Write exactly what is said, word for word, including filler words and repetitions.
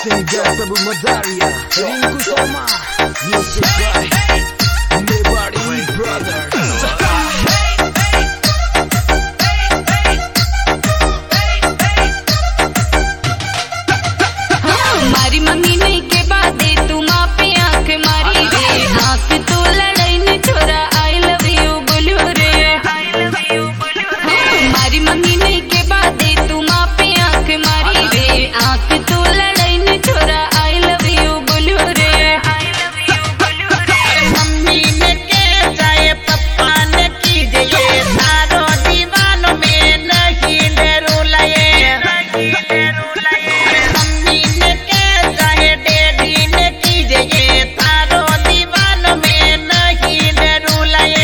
Singer Prabu Madaria, Rinku Sharma, music by Mewari Brothers. हमारी mummy ने के बाद तू माँ पे आंख मारी रे, आंख तो लड़ाई ने छोरा आई लव यू बोलो रे। हमारी मम्मी ने के बाद तू माँ पे आंख मारी रे, आंख तो लड़ाई ने छोरा आई लव यू बोलो रे। मम्मी ने के जाए पप्पा ने की जाए, सारो दीवानों में नहीं डरो लाए। मम्मी ने के जाए डैडी ने की जाए, सारो दीवानों में नहीं डरो लाए।